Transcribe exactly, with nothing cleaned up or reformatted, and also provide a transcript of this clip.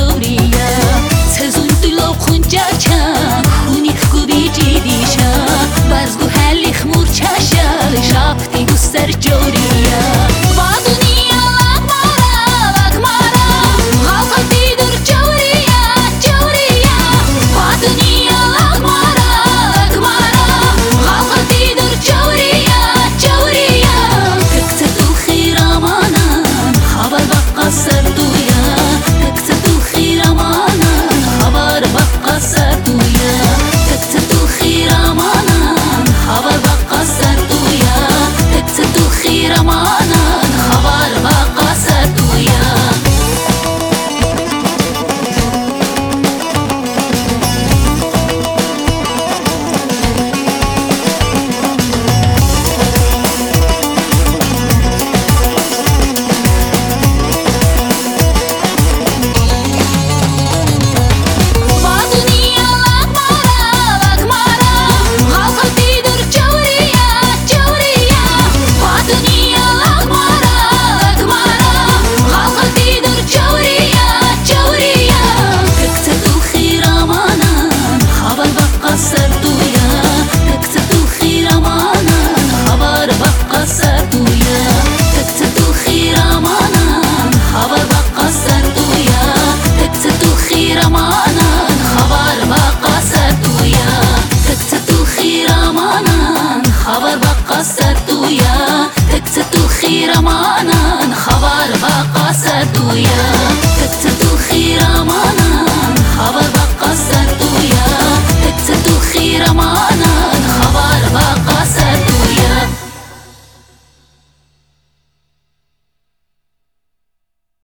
جورية سزون دلو خونجاچا خونيخ گوبي جيديشا برزگو هلی خمور چاشا شاپتي گو سر جورية با دنيا لغمارا لغمارا غلطتي در جورية جورية با دنيا لغمارا لغمارا غلطتي در جورية جورية تكتتو خير امانا خبر بقى سردويا تكتتو خير امانا خبر بقى سردويا تكتتو خير امانا خبر بقى سردويا تكتتو خير امانا خبر بقى سردويا خبر بقى سردويا تكتتو خير امانا خبر بقى سردويا